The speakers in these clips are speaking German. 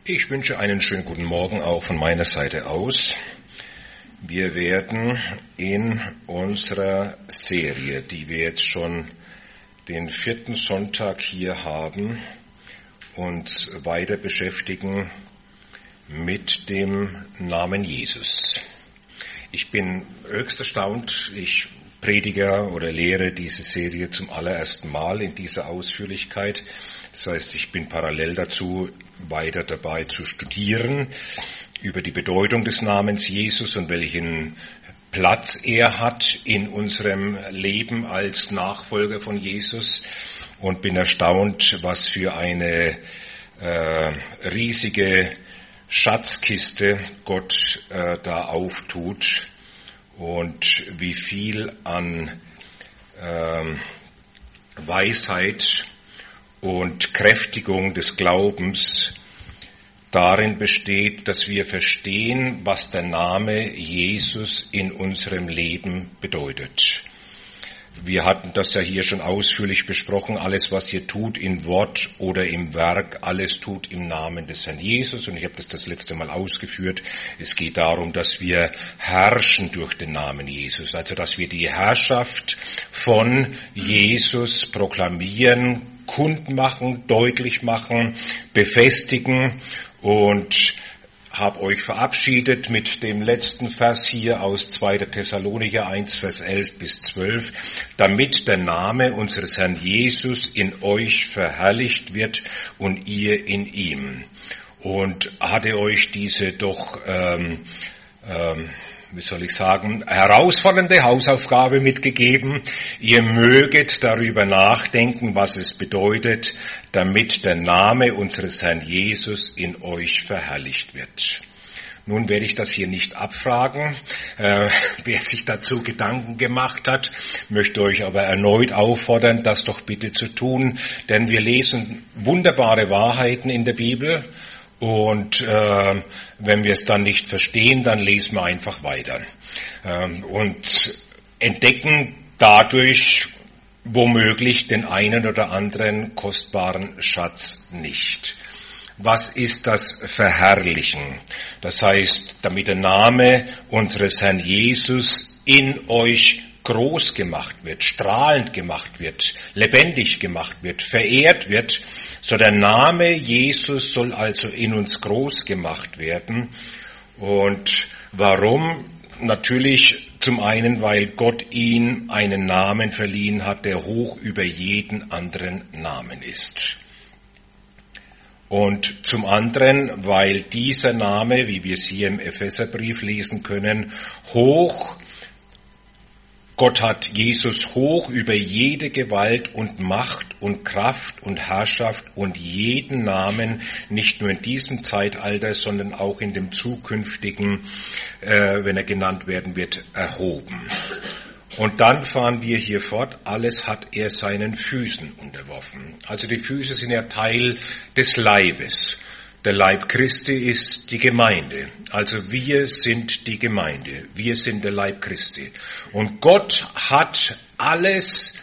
Ich wünsche einen schönen guten Morgen auch von meiner Seite aus. Wir werden in unserer Serie, die wir jetzt schon den 4. Sonntag hier haben, uns weiter beschäftigen mit dem Namen Jesus. Ich bin höchst erstaunt, ich predige oder lehre diese Serie zum allerersten Mal in dieser Ausführlichkeit. Das heißt, ich bin parallel dazu weiter dabei zu studieren über die Bedeutung des Namens Jesus und welchen Platz er hat in unserem Leben als Nachfolger von Jesus, und bin erstaunt, was für eine riesige Schatzkiste Gott da auftut und wie viel an Weisheit und Kräftigung des Glaubens darin besteht, dass wir verstehen, was der Name Jesus in unserem Leben bedeutet. Wir hatten das ja hier schon ausführlich besprochen. Alles, was ihr tut in Wort oder im Werk, alles tut im Namen des Herrn Jesus. Und ich habe das letzte Mal ausgeführt. Es geht darum, dass wir herrschen durch den Namen Jesus. Also, dass wir die Herrschaft von Jesus proklamieren, kundmachen, deutlich machen, befestigen, und habe euch verabschiedet mit dem letzten Vers hier aus 2. Thessalonicher 1, Vers 11 bis 12, damit der Name unseres Herrn Jesus in euch verherrlicht wird und ihr in ihm. Und hatte euch diese doch herausfordernde Hausaufgabe mitgegeben. Ihr möget darüber nachdenken, was es bedeutet, damit der Name unseres Herrn Jesus in euch verherrlicht wird. Nun werde ich das hier nicht abfragen. Wer sich dazu Gedanken gemacht hat, möchte euch aber erneut auffordern, das doch bitte zu tun, denn wir lesen wunderbare Wahrheiten in der Bibel. Und wenn wir es dann nicht verstehen, dann lesen wir einfach weiter und entdecken dadurch womöglich den einen oder anderen kostbaren Schatz nicht. Was ist das Verherrlichen? Das heißt, damit der Name unseres Herrn Jesus in euch groß gemacht wird, strahlend gemacht wird, lebendig gemacht wird, verehrt wird, so der Name Jesus soll also in uns groß gemacht werden. Und warum? Natürlich zum einen, weil Gott ihm einen Namen verliehen hat, der hoch über jeden anderen Namen ist. Und zum anderen, weil dieser Name, wie wir es hier im Epheserbrief lesen können, Gott hat Jesus hoch über jede Gewalt und Macht und Kraft und Herrschaft und jeden Namen, nicht nur in diesem Zeitalter, sondern auch in dem zukünftigen, wenn er genannt werden wird, erhoben. Und dann fahren wir hier fort, alles hat er seinen Füßen unterworfen. Also die Füße sind ja Teil des Leibes. Der Leib Christi ist die Gemeinde. Also wir sind die Gemeinde. Wir sind der Leib Christi. Und Gott hat alles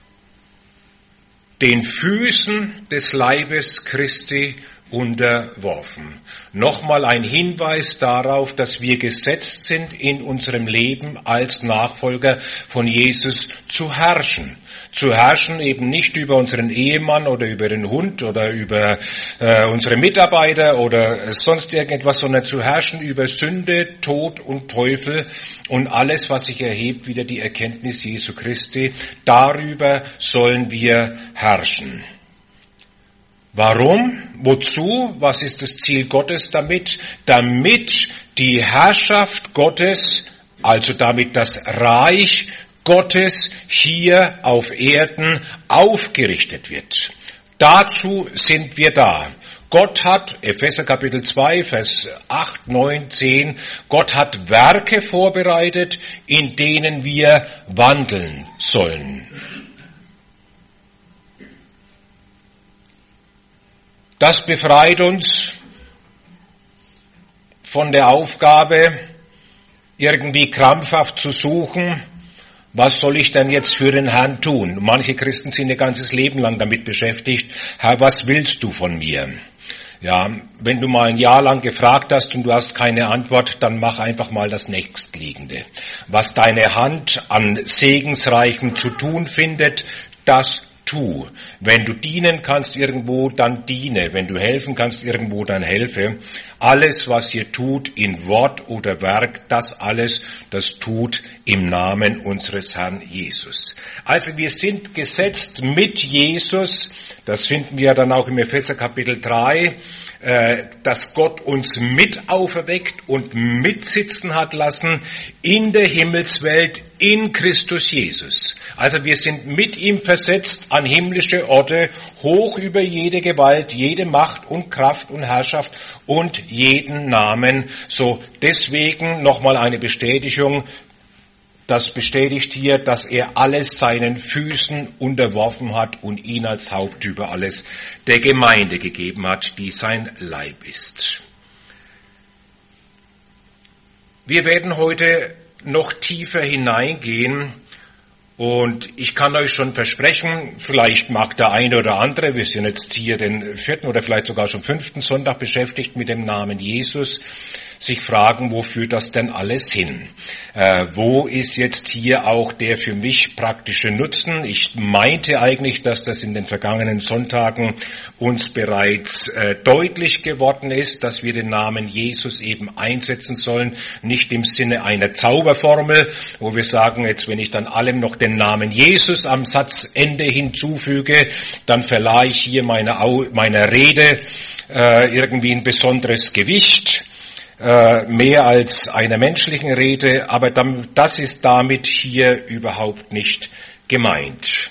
den Füßen des Leibes Christi unterworfen. Nochmal ein Hinweis darauf, dass wir gesetzt sind, in unserem Leben als Nachfolger von Jesus zu herrschen. Zu herrschen eben nicht über unseren Ehemann oder über den Hund oder über unsere Mitarbeiter oder sonst irgendetwas, sondern zu herrschen über Sünde, Tod und Teufel und alles, was sich erhebt, wieder die Erkenntnis Jesu Christi. Darüber sollen wir herrschen. Warum? Wozu? Was ist das Ziel Gottes damit? Damit die Herrschaft Gottes, also damit das Reich Gottes hier auf Erden aufgerichtet wird. Dazu sind wir da. Gott hat, Epheser Kapitel 2, Vers 8, 9, 10, Gott hat Werke vorbereitet, in denen wir wandeln sollen. Das befreit uns von der Aufgabe, irgendwie krampfhaft zu suchen, was soll ich denn jetzt für den Herrn tun? Manche Christen sind ihr ganzes Leben lang damit beschäftigt, Herr, was willst du von mir? Ja, wenn du mal ein Jahr lang gefragt hast und du hast keine Antwort, dann mach einfach mal das Nächstliegende. Was deine Hand an Segensreichem zu tun findet, das tu. Wenn du dienen kannst irgendwo, dann diene. Wenn du helfen kannst irgendwo, dann helfe. Alles, was ihr tut, in Wort oder Werk, das alles, das tut im Namen unseres Herrn Jesus. Also wir sind gesetzt mit Jesus, das finden wir dann auch im Epheser Kapitel 3, dass Gott uns mit auferweckt und mitsitzen hat lassen in der Himmelswelt in Christus Jesus. Also wir sind mit ihm versetzt an himmlische Orte, hoch über jede Gewalt, jede Macht und Kraft und Herrschaft und jeden Namen. So deswegen nochmal eine Bestätigung. Das bestätigt hier, dass er alles seinen Füßen unterworfen hat und ihn als Haupt über alles der Gemeinde gegeben hat, die sein Leib ist. Wir werden heute noch tiefer hineingehen und ich kann euch schon versprechen, vielleicht mag der eine oder andere, wir sind jetzt hier den 4. oder vielleicht sogar schon 5. Sonntag beschäftigt mit dem Namen Jesus, sich fragen, wo führt das denn alles hin? Wo ist jetzt hier auch der für mich praktische Nutzen? Ich meinte eigentlich, dass das in den vergangenen Sonntagen uns bereits deutlich geworden ist, dass wir den Namen Jesus eben einsetzen sollen, nicht im Sinne einer Zauberformel, wo wir sagen, jetzt wenn ich dann allem noch den Namen Jesus am Satzende hinzufüge, dann verleihe ich hier meiner Rede irgendwie ein besonderes Gewicht. Mehr als einer menschlichen Rede, aber das ist damit hier überhaupt nicht gemeint.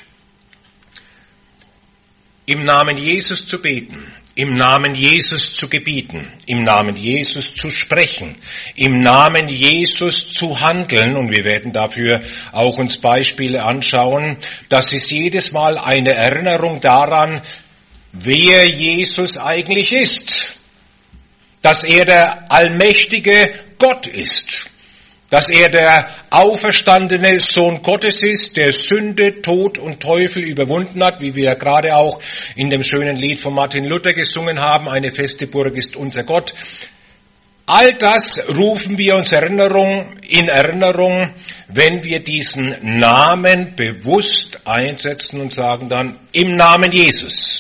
Im Namen Jesus zu beten, im Namen Jesus zu gebieten, im Namen Jesus zu sprechen, im Namen Jesus zu handeln, und wir werden dafür auch uns Beispiele anschauen, das ist jedes Mal eine Erinnerung daran, wer Jesus eigentlich ist. Dass er der allmächtige Gott ist, dass er der auferstandene Sohn Gottes ist, der Sünde, Tod und Teufel überwunden hat, wie wir gerade auch in dem schönen Lied von Martin Luther gesungen haben, eine feste Burg ist unser Gott. All das rufen wir uns in Erinnerung, wenn wir diesen Namen bewusst einsetzen und sagen dann, im Namen Jesus.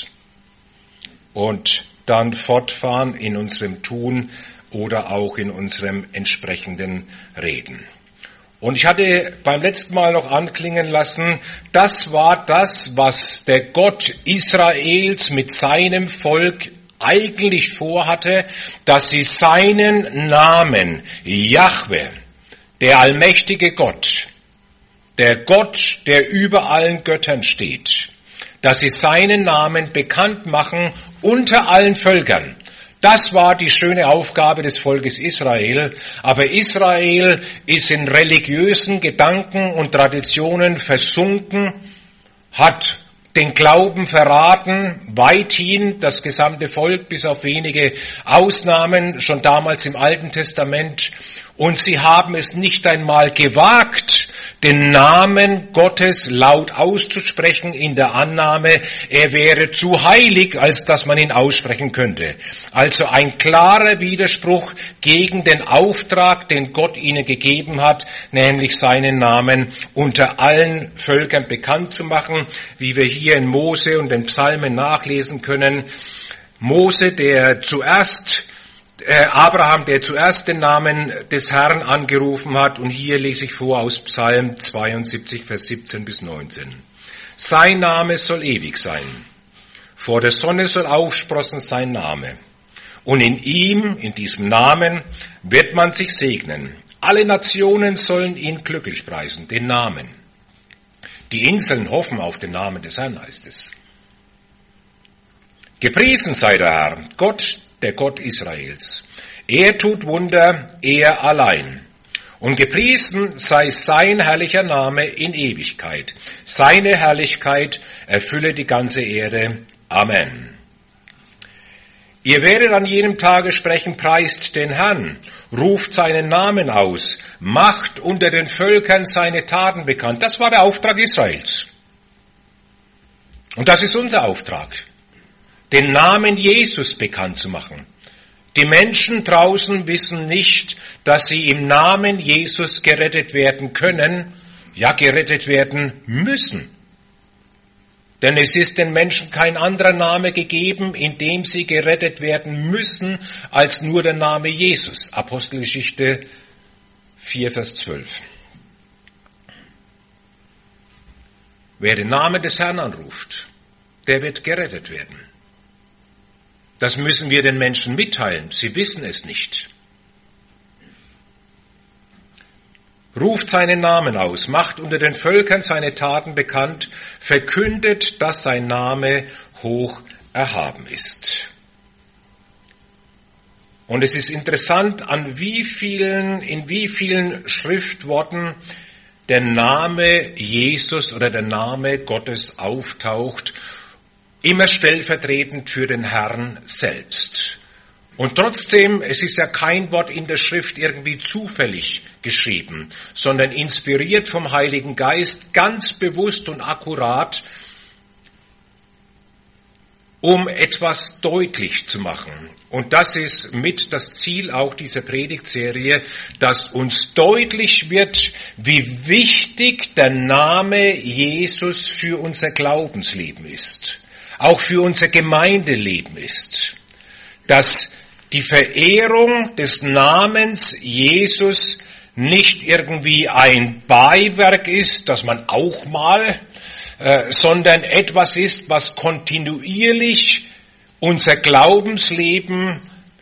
Und dann fortfahren in unserem Tun oder auch in unserem entsprechenden Reden. Und ich hatte beim letzten Mal noch anklingen lassen, das war das, was der Gott Israels mit seinem Volk eigentlich vorhatte, dass sie seinen Namen, Jahwe, der allmächtige Gott, der Gott, der über allen Göttern steht, dass sie seinen Namen bekannt machen unter allen Völkern. Das war die schöne Aufgabe des Volkes Israel. Aber Israel ist in religiösen Gedanken und Traditionen versunken, hat den Glauben verraten, weithin das gesamte Volk, bis auf wenige Ausnahmen, schon damals im Alten Testament. Und sie haben es nicht einmal gewagt, den Namen Gottes laut auszusprechen in der Annahme, er wäre zu heilig, als dass man ihn aussprechen könnte. Also ein klarer Widerspruch gegen den Auftrag, den Gott ihnen gegeben hat, nämlich seinen Namen unter allen Völkern bekannt zu machen, wie wir hier in Mose und den Psalmen nachlesen können. Mose, Abraham, der zuerst den Namen des Herrn angerufen hat, und hier lese ich vor aus Psalm 72, Vers 17 bis 19. Sein Name soll ewig sein. Vor der Sonne soll aufsprossen sein Name. Und in ihm, in diesem Namen, wird man sich segnen. Alle Nationen sollen ihn glücklich preisen, den Namen. Die Inseln hoffen auf den Namen des Herrn, heißt es. Gepriesen sei der Herr, Gott, der Gott Israels. Er tut Wunder, er allein. Und gepriesen sei sein herrlicher Name in Ewigkeit. Seine Herrlichkeit erfülle die ganze Erde. Amen. Ihr werdet an jenem Tage sprechen, preist den Herrn, ruft seinen Namen aus, macht unter den Völkern seine Taten bekannt. Das war der Auftrag Israels. Und das ist unser Auftrag. den Namen Jesus bekannt zu machen. Die Menschen draußen wissen nicht, dass sie im Namen Jesus gerettet werden können, ja gerettet werden müssen. Denn es ist den Menschen kein anderer Name gegeben, in dem sie gerettet werden müssen, als nur der Name Jesus. Apostelgeschichte 4, Vers 12. Wer den Namen des Herrn anruft, der wird gerettet werden. Das müssen wir den Menschen mitteilen. Sie wissen es nicht. Ruft seinen Namen aus, macht unter den Völkern seine Taten bekannt, verkündet, dass sein Name hoch erhaben ist. Und es ist interessant, in wie vielen Schriftworten der Name Jesus oder der Name Gottes auftaucht, immer stellvertretend für den Herrn selbst. Und trotzdem, es ist ja kein Wort in der Schrift irgendwie zufällig geschrieben, sondern inspiriert vom Heiligen Geist, ganz bewusst und akkurat, um etwas deutlich zu machen. Und das ist mit das Ziel auch dieser Predigtserie, dass uns deutlich wird, wie wichtig der Name Jesus für unser Glaubensleben ist, auch für unser Gemeindeleben ist, dass die Verehrung des Namens Jesus nicht irgendwie ein Beiwerk ist, das man auch mal, sondern etwas ist, was kontinuierlich unser Glaubensleben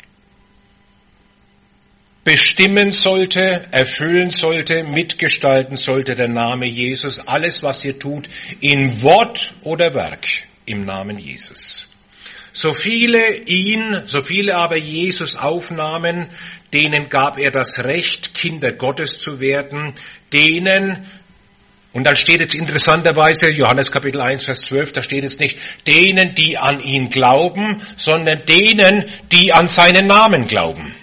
bestimmen sollte, erfüllen sollte, mitgestalten sollte, der Name Jesus. Alles, was ihr tut, in Wort oder Werk, im Namen Jesus. So viele aber Jesus aufnahmen, denen gab er das Recht, Kinder Gottes zu werden, denen, und dann steht jetzt interessanterweise, Johannes Kapitel 1, Vers 12, da steht jetzt nicht, denen, die an ihn glauben, sondern denen, die an seinen Namen glauben.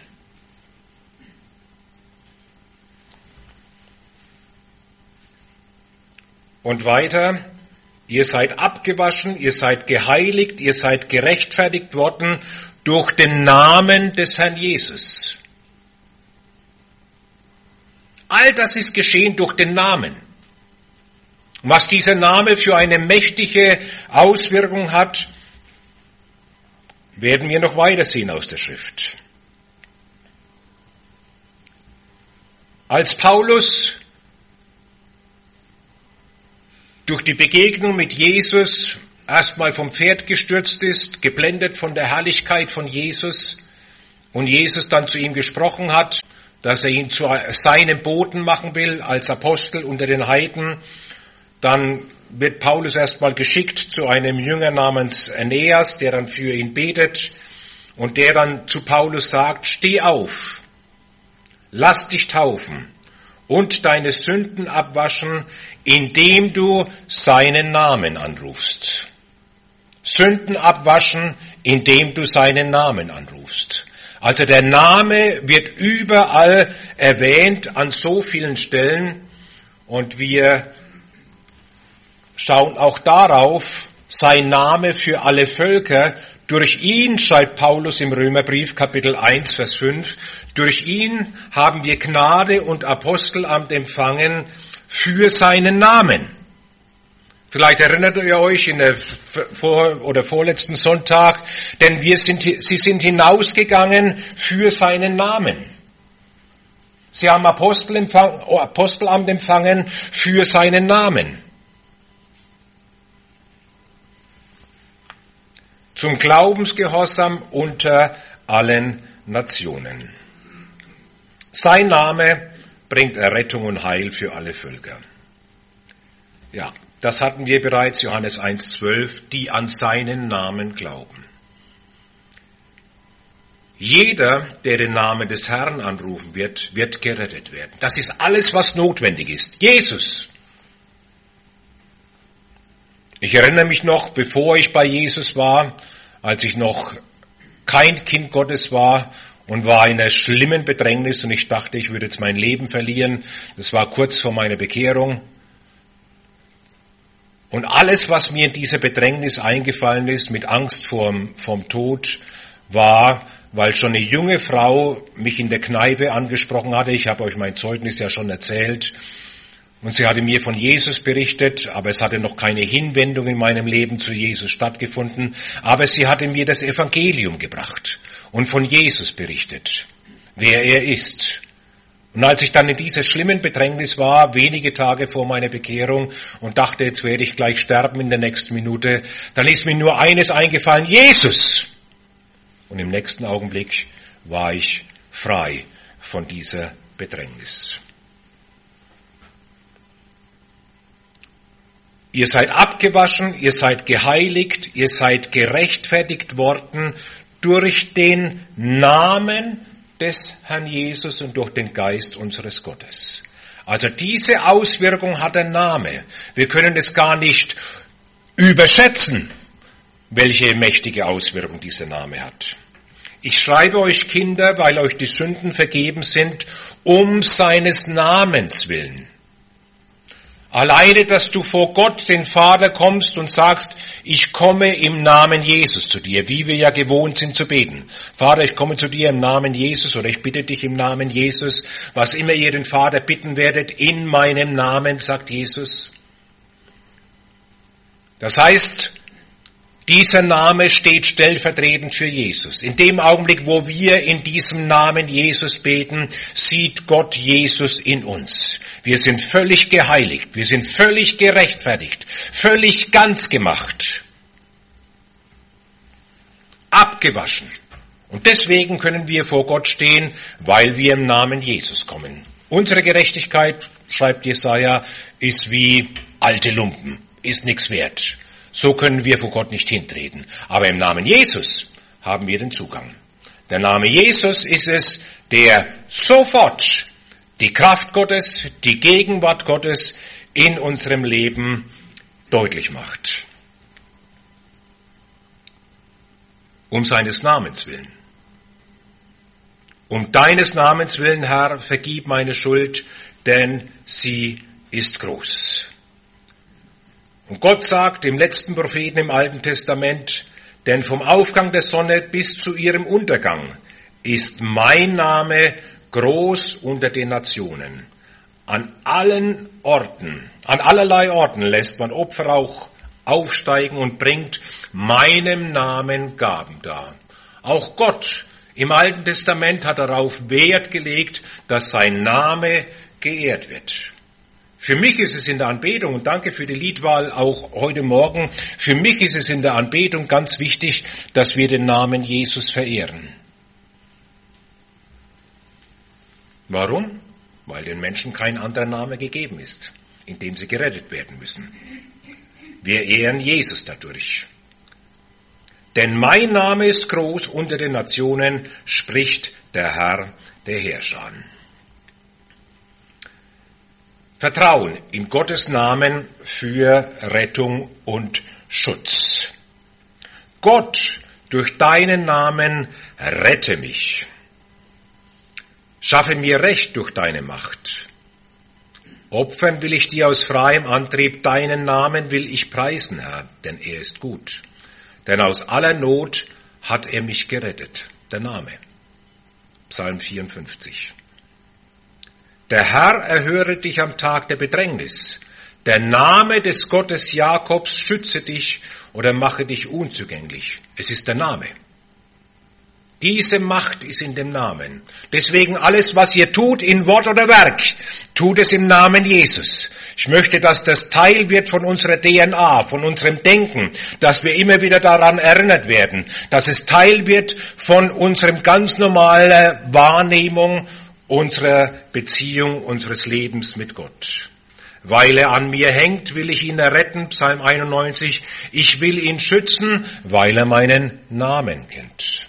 Und weiter, ihr seid abgewaschen, ihr seid geheiligt, ihr seid gerechtfertigt worden durch den Namen des Herrn Jesus. All das ist geschehen durch den Namen. Was dieser Name für eine mächtige Auswirkung hat, werden wir noch weiter sehen aus der Schrift. Als Paulus durch die Begegnung mit Jesus erstmal vom Pferd gestürzt ist, geblendet von der Herrlichkeit von Jesus, und Jesus dann zu ihm gesprochen hat, dass er ihn zu seinem Boten machen will als Apostel unter den Heiden, dann wird Paulus erstmal geschickt zu einem Jünger namens Aeneas, der dann für ihn betet und der dann zu Paulus sagt, steh auf, lass dich taufen und deine Sünden abwaschen, indem du seinen Namen anrufst. Sünden abwaschen, indem du seinen Namen anrufst. Also der Name wird überall erwähnt, an so vielen Stellen, und wir schauen auch darauf, sein Name für alle Völker. Durch ihn, schreibt Paulus im Römerbrief Kapitel 1, Vers 5, durch ihn haben wir Gnade und Apostelamt empfangen für seinen Namen. Vielleicht erinnert ihr euch in der vorletzten Sonntag, denn sie sind hinausgegangen für seinen Namen. Sie haben Apostelamt empfangen für seinen Namen. Zum Glaubensgehorsam unter allen Nationen. Sein Name bringt Errettung und Heil für alle Völker. Ja, das hatten wir bereits, Johannes 1,12, die an seinen Namen glauben. Jeder, der den Namen des Herrn anrufen wird, wird gerettet werden. Das ist alles, was notwendig ist. Jesus. Ich erinnere mich noch, bevor ich bei Jesus war, als ich noch kein Kind Gottes war und war in einer schlimmen Bedrängnis und ich dachte, ich würde jetzt mein Leben verlieren. Das war kurz vor meiner Bekehrung. Und alles, was mir in dieser Bedrängnis eingefallen ist, mit Angst vorm Tod, war, weil schon eine junge Frau mich in der Kneipe angesprochen hatte. Ich habe euch mein Zeugnis ja schon erzählt. Und sie hatte mir von Jesus berichtet, aber es hatte noch keine Hinwendung in meinem Leben zu Jesus stattgefunden. Aber sie hatte mir das Evangelium gebracht und von Jesus berichtet, wer er ist. Und als ich dann in dieser schlimmen Bedrängnis war, wenige Tage vor meiner Bekehrung, und dachte, jetzt werde ich gleich sterben in der nächsten Minute, dann ist mir nur eines eingefallen: Jesus! Und im nächsten Augenblick war ich frei von dieser Bedrängnis. Ihr seid abgewaschen, ihr seid geheiligt, ihr seid gerechtfertigt worden durch den Namen des Herrn Jesus und durch den Geist unseres Gottes. Also diese Auswirkung hat der Name. Wir können es gar nicht überschätzen, welche mächtige Auswirkung dieser Name hat. Ich schreibe euch, Kinder, weil euch die Sünden vergeben sind, um seines Namens willen. Alleine, dass du vor Gott, den Vater, kommst und sagst, ich komme im Namen Jesus zu dir, wie wir ja gewohnt sind zu beten. Vater, ich komme zu dir im Namen Jesus, oder ich bitte dich im Namen Jesus, was immer ihr den Vater bitten werdet, in meinem Namen, sagt Jesus. Das heißt, dieser Name steht stellvertretend für Jesus. In dem Augenblick, wo wir in diesem Namen Jesus beten, sieht Gott Jesus in uns. Wir sind völlig geheiligt, wir sind völlig gerechtfertigt, völlig ganz gemacht, abgewaschen. Und deswegen können wir vor Gott stehen, weil wir im Namen Jesus kommen. Unsere Gerechtigkeit, schreibt Jesaja, ist wie alte Lumpen, ist nichts wert. So können wir vor Gott nicht hintreten. Aber im Namen Jesus haben wir den Zugang. Der Name Jesus ist es, der sofort die Kraft Gottes, die Gegenwart Gottes in unserem Leben deutlich macht. Um seines Namens willen. Um deines Namens willen, Herr, vergib meine Schuld, denn sie ist groß. Und Gott sagt im letzten Propheten im Alten Testament, denn vom Aufgang der Sonne bis zu ihrem Untergang ist mein Name groß unter den Nationen. An allen Orten, an allerlei Orten lässt man Opfer auch aufsteigen und bringt meinem Namen Gaben dar. Auch Gott im Alten Testament hat darauf Wert gelegt, dass sein Name geehrt wird. Für mich ist es in der Anbetung, und danke für die Liedwahl auch heute Morgen, für mich ist es in der Anbetung ganz wichtig, dass wir den Namen Jesus verehren. Warum? Weil den Menschen kein anderer Name gegeben ist, in dem sie gerettet werden müssen. Wir ehren Jesus dadurch. Denn mein Name ist groß unter den Nationen, spricht der Herr der Herrscher. Vertrauen in Gottes Namen für Rettung und Schutz. Gott, durch deinen Namen rette mich. Schaffe mir Recht durch deine Macht. Opfern will ich dir aus freiem Antrieb, deinen Namen will ich preisen, Herr, denn er ist gut. Denn aus aller Not hat er mich gerettet. Der Name. Psalm 54. Der Herr erhöre dich am Tag der Bedrängnis. Der Name des Gottes Jakobs schütze dich oder mache dich unzugänglich. Es ist der Name. Diese Macht ist in dem Namen. Deswegen alles, was ihr tut, in Wort oder Werk, tut es im Namen Jesus. Ich möchte, dass das Teil wird von unserer DNA, von unserem Denken, dass wir immer wieder daran erinnert werden, dass es Teil wird von unserem ganz normalen Wahrnehmung unserer Beziehung, unseres Lebens mit Gott. Weil er an mir hängt, will ich ihn erretten, Psalm 91. Ich will ihn schützen, weil er meinen Namen kennt.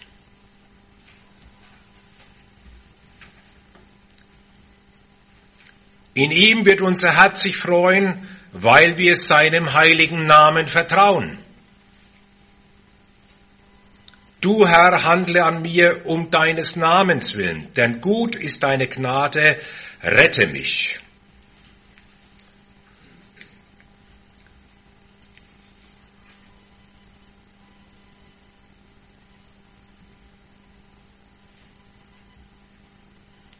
In ihm wird unser Herz sich freuen, weil wir seinem heiligen Namen vertrauen. Du, Herr, handle an mir um deines Namens willen, denn gut ist deine Gnade, rette mich.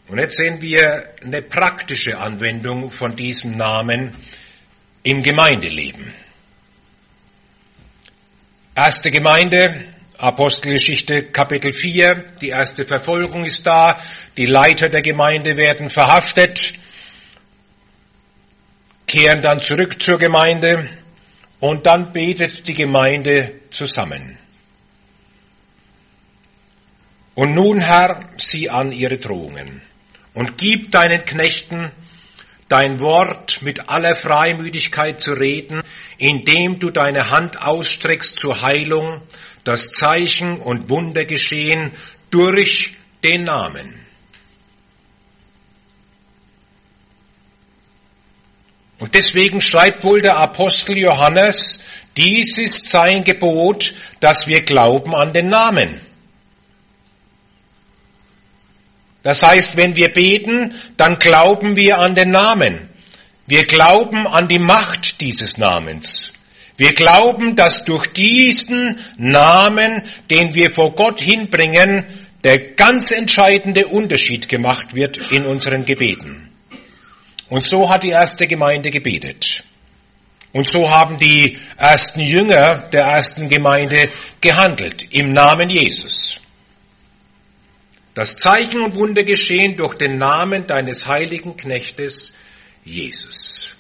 Und jetzt sehen wir eine praktische Anwendung von diesem Namen im Gemeindeleben. Erste Gemeinde, Apostelgeschichte Kapitel 4, die erste Verfolgung ist da, die Leiter der Gemeinde werden verhaftet, kehren dann zurück zur Gemeinde und dann betet die Gemeinde zusammen. Und nun, Herr, sieh an ihre Drohungen und gib deinen Knechten dein Wort mit aller Freimütigkeit zu reden, indem du deine Hand ausstreckst zur Heilung, dass Zeichen und Wunder geschehen durch den Namen. Und deswegen schreibt wohl der Apostel Johannes, dies ist sein Gebot, dass wir glauben an den Namen. Das heißt, wenn wir beten, dann glauben wir an den Namen. Wir glauben an die Macht dieses Namens. Wir glauben, dass durch diesen Namen, den wir vor Gott hinbringen, der ganz entscheidende Unterschied gemacht wird in unseren Gebeten. Und so hat die erste Gemeinde gebetet. Und so haben die ersten Jünger der ersten Gemeinde gehandelt, im Namen Jesus. Das Zeichen und Wunder geschehen durch den Namen deines heiligen Knechtes Jesus.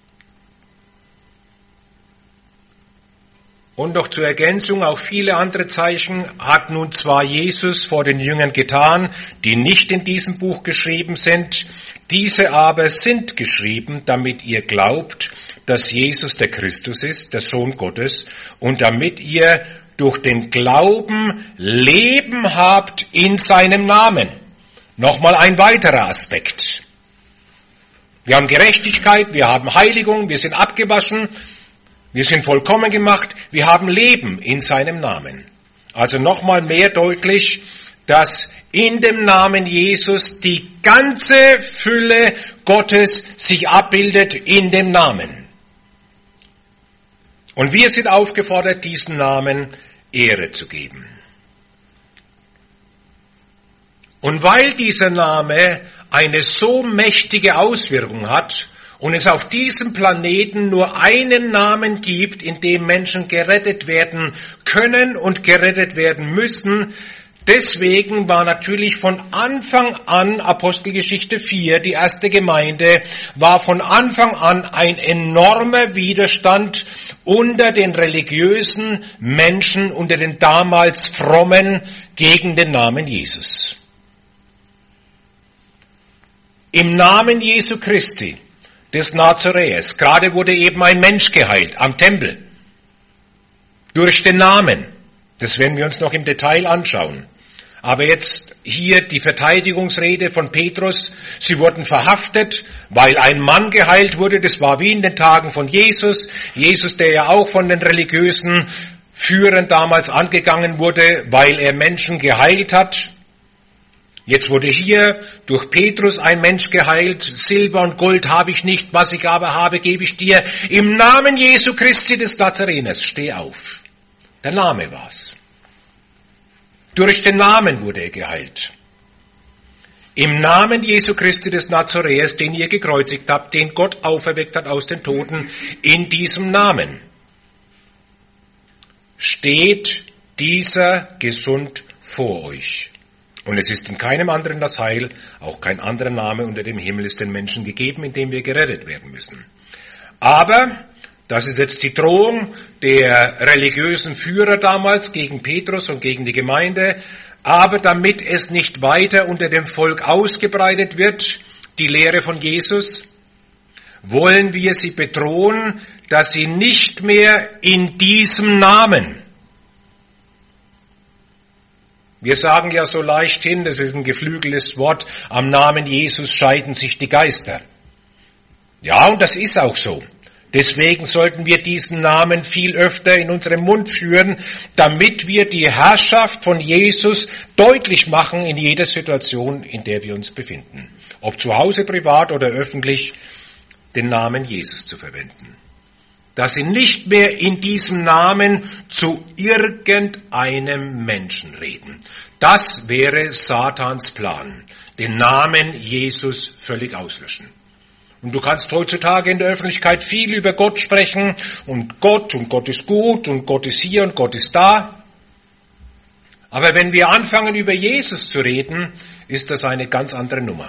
Und noch zur Ergänzung, auch viele andere Zeichen hat nun zwar Jesus vor den Jüngern getan, die nicht in diesem Buch geschrieben sind, diese aber sind geschrieben, damit ihr glaubt, dass Jesus der Christus ist, der Sohn Gottes, und damit ihr durch den Glauben Leben habt in seinem Namen. Nochmal ein weiterer Aspekt. Wir haben Gerechtigkeit, wir haben Heiligung, wir sind abgewaschen, wir sind vollkommen gemacht, wir haben Leben in seinem Namen. Also nochmal mehr deutlich, dass in dem Namen Jesus die ganze Fülle Gottes sich abbildet in dem Namen. Und wir sind aufgefordert, diesen Namen Ehre zu geben. Und weil dieser Name eine so mächtige Auswirkung hat und es auf diesem Planeten nur einen Namen gibt, in dem Menschen gerettet werden können und gerettet werden müssen, deswegen war natürlich von Anfang an, Apostelgeschichte 4, die erste Gemeinde, war von Anfang an ein enormer Widerstand unter den religiösen Menschen, unter den damals Frommen gegen den Namen Jesus. Im Namen Jesu Christi, des Nazaräers, gerade wurde eben ein Mensch geheilt am Tempel. Durch den Namen. Das werden wir uns noch im Detail anschauen. Aber jetzt hier die Verteidigungsrede von Petrus. Sie wurden verhaftet, weil ein Mann geheilt wurde. Das war wie in den Tagen von Jesus. Jesus, der ja auch von den religiösen Führern damals angegangen wurde, weil er Menschen geheilt hat. Jetzt wurde hier durch Petrus ein Mensch geheilt. Silber und Gold habe ich nicht, was ich aber habe, gebe ich dir. Im Namen Jesu Christi des Nazareners, steh auf. Der Name war's. Durch den Namen wurde er geheilt. Im Namen Jesu Christi des Nazaräers, den ihr gekreuzigt habt, den Gott auferweckt hat aus den Toten, in diesem Namen steht dieser gesund vor euch. Und es ist in keinem anderen das Heil, auch kein anderer Name unter dem Himmel ist den Menschen gegeben, in dem wir gerettet werden müssen. Aber, das ist jetzt die Drohung der religiösen Führer damals gegen Petrus und gegen die Gemeinde, aber damit es nicht weiter unter dem Volk ausgebreitet wird, die Lehre von Jesus, wollen wir sie bedrohen, dass sie nicht mehr in diesem Namen. Wir sagen ja so leichthin, das ist ein geflügeltes Wort, am Namen Jesus scheiden sich die Geister. Ja, und das ist auch so. Deswegen sollten wir diesen Namen viel öfter in unserem Mund führen, damit wir die Herrschaft von Jesus deutlich machen in jeder Situation, in der wir uns befinden. Ob zu Hause, privat oder öffentlich, den Namen Jesus zu verwenden. dass sie nicht mehr in diesem Namen zu irgendeinem Menschen reden. Das wäre Satans Plan, den Namen Jesus völlig auslöschen. Und du kannst heutzutage in der Öffentlichkeit viel über Gott sprechen und Gott ist gut und Gott ist hier und Gott ist da. Aber wenn wir anfangen, über Jesus zu reden, ist das eine ganz andere Nummer.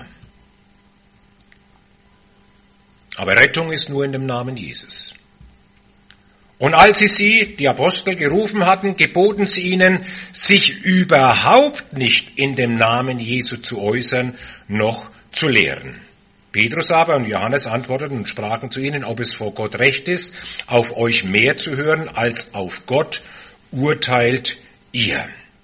Aber Rettung ist nur in dem Namen Jesus. Und als sie, die Apostel, gerufen hatten, geboten sie ihnen, sich überhaupt nicht in dem Namen Jesu zu äußern, noch zu lehren. Petrus aber und Johannes antworteten und sprachen zu ihnen, ob es vor Gott recht ist, auf euch mehr zu hören, als auf Gott urteilt ihr.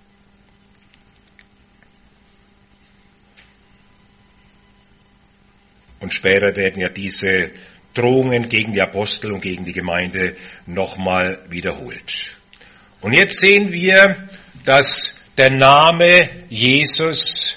Und später werden ja diese Drohungen gegen die Apostel und gegen die Gemeinde nochmal wiederholt. Und jetzt sehen wir, dass der Name Jesus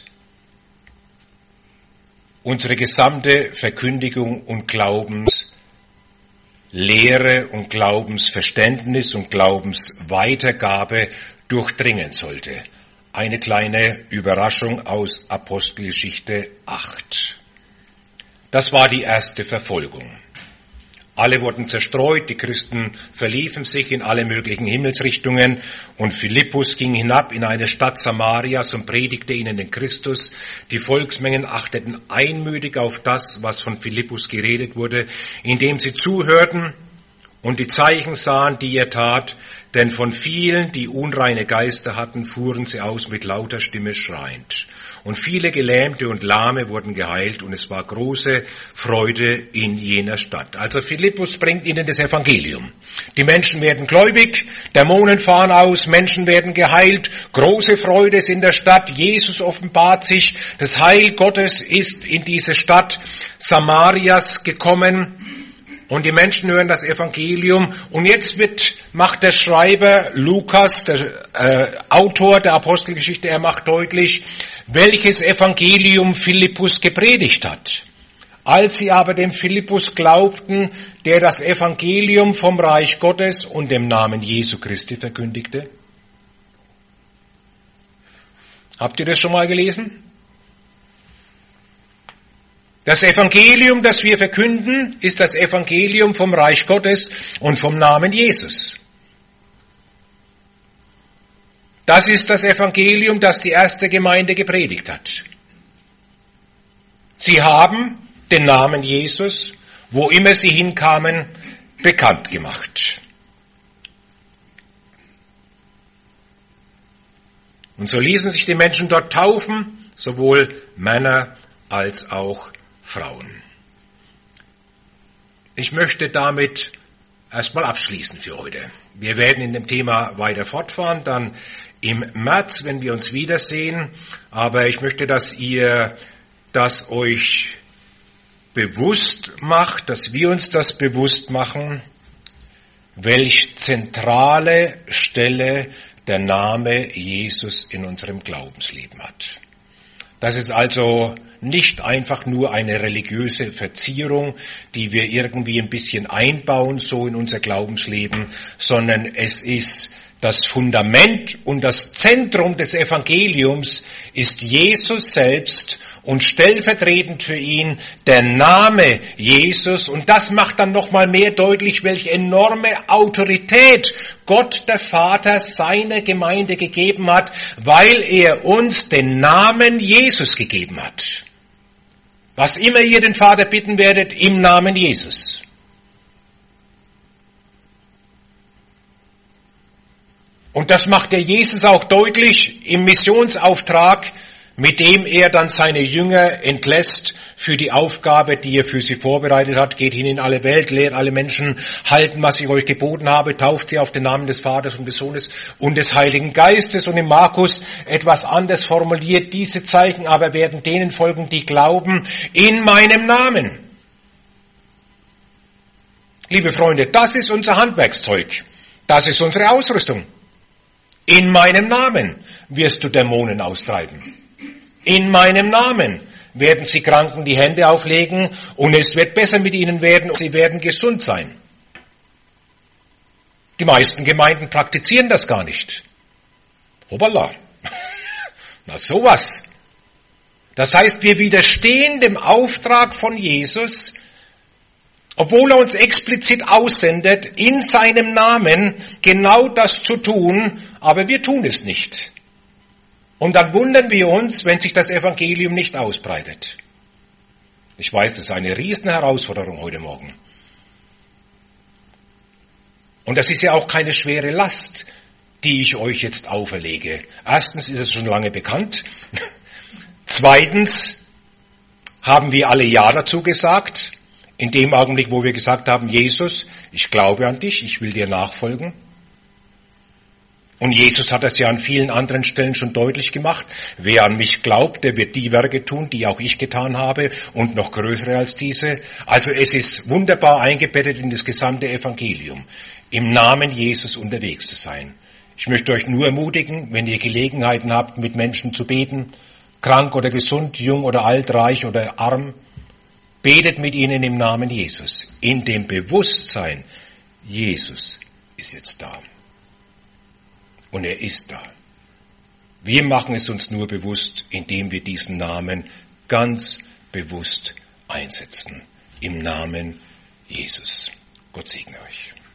unsere gesamte Verkündigung und Glaubenslehre und Glaubensverständnis und Glaubensweitergabe durchdringen sollte. Eine kleine Überraschung aus Apostelgeschichte 8. Das war die erste Verfolgung. Alle wurden zerstreut, die Christen verliefen sich in alle möglichen Himmelsrichtungen und Philippus ging hinab in eine Stadt Samarias und predigte ihnen den Christus. Die Volksmengen achteten einmütig auf das, was von Philippus geredet wurde, indem sie zuhörten und die Zeichen sahen, die er tat, denn von vielen, die unreine Geister hatten, fuhren sie aus mit lauter Stimme schreiend. Und viele Gelähmte und Lahme wurden geheilt und es war große Freude in jener Stadt. Also Philippus bringt ihnen das Evangelium. Die Menschen werden gläubig, Dämonen fahren aus, Menschen werden geheilt, große Freude ist in der Stadt, Jesus offenbart sich, das Heil Gottes ist in diese Stadt Samarias gekommen. Und die Menschen hören das Evangelium. Und jetzt macht der Schreiber Lukas, der Autor der Apostelgeschichte, er macht deutlich, welches Evangelium Philippus gepredigt hat. Als sie aber dem Philippus glaubten, der das Evangelium vom Reich Gottes und dem Namen Jesu Christi verkündigte. Habt ihr das schon mal gelesen? Das Evangelium, das wir verkünden, ist das Evangelium vom Reich Gottes und vom Namen Jesus. Das ist das Evangelium, das die erste Gemeinde gepredigt hat. Sie haben den Namen Jesus, wo immer sie hinkamen, bekannt gemacht. Und so ließen sich die Menschen dort taufen, sowohl Männer als auch Frauen. Ich möchte damit erstmal abschließen für heute. Wir werden in dem Thema weiter fortfahren, dann im März, wenn wir uns wiedersehen. Aber ich möchte, dass ihr das euch bewusst macht, dass wir uns das bewusst machen, welch zentrale Stelle der Name Jesus in unserem Glaubensleben hat. Das ist also nicht einfach nur eine religiöse Verzierung, die wir irgendwie ein bisschen einbauen, so in unser Glaubensleben, sondern es ist das Fundament und das Zentrum des Evangeliums ist Jesus selbst und stellvertretend für ihn der Name Jesus. Und das macht dann nochmal mehr deutlich, welche enorme Autorität Gott der Vater seiner Gemeinde gegeben hat, weil er uns den Namen Jesus gegeben hat. Was immer ihr den Vater bitten werdet, im Namen Jesus. Und das macht der Jesus auch deutlich im Missionsauftrag, mit dem er dann seine Jünger entlässt für die Aufgabe, die er für sie vorbereitet hat. Geht hin in alle Welt, lehrt alle Menschen, halten, was ich euch geboten habe, tauft sie auf den Namen des Vaters und des Sohnes und des Heiligen Geistes. Und in Markus etwas anders formuliert, diese Zeichen aber werden denen folgen, die glauben, in meinem Namen. Liebe Freunde, das ist unser Handwerkszeug. Das ist unsere Ausrüstung. In meinem Namen wirst du Dämonen austreiben. In meinem Namen werden sie Kranken die Hände auflegen und es wird besser mit ihnen werden und sie werden gesund sein. Die meisten Gemeinden praktizieren das gar nicht. Hoppala. Na sowas. Das heißt, wir widerstehen dem Auftrag von Jesus, obwohl er uns explizit aussendet, in seinem Namen genau das zu tun, aber wir tun es nicht. Und dann wundern wir uns, wenn sich das Evangelium nicht ausbreitet. Ich weiß, das ist eine riesen Herausforderung heute Morgen. Und das ist ja auch keine schwere Last, die ich euch jetzt auferlege. Erstens ist es schon lange bekannt. Zweitens haben wir alle Ja dazu gesagt. In dem Augenblick, wo wir gesagt haben, Jesus, ich glaube an dich, ich will dir nachfolgen. Und Jesus hat das ja an vielen anderen Stellen schon deutlich gemacht. Wer an mich glaubt, der wird die Werke tun, die auch ich getan habe und noch größere als diese. Also es ist wunderbar eingebettet in das gesamte Evangelium, im Namen Jesus unterwegs zu sein. Ich möchte euch nur ermutigen, wenn ihr Gelegenheiten habt, mit Menschen zu beten, krank oder gesund, jung oder alt, reich oder arm, betet mit ihnen im Namen Jesus, in dem Bewusstsein, Jesus ist jetzt da. Und er ist da. Wir machen es uns nur bewusst, indem wir diesen Namen ganz bewusst einsetzen. Im Namen Jesus. Gott segne euch.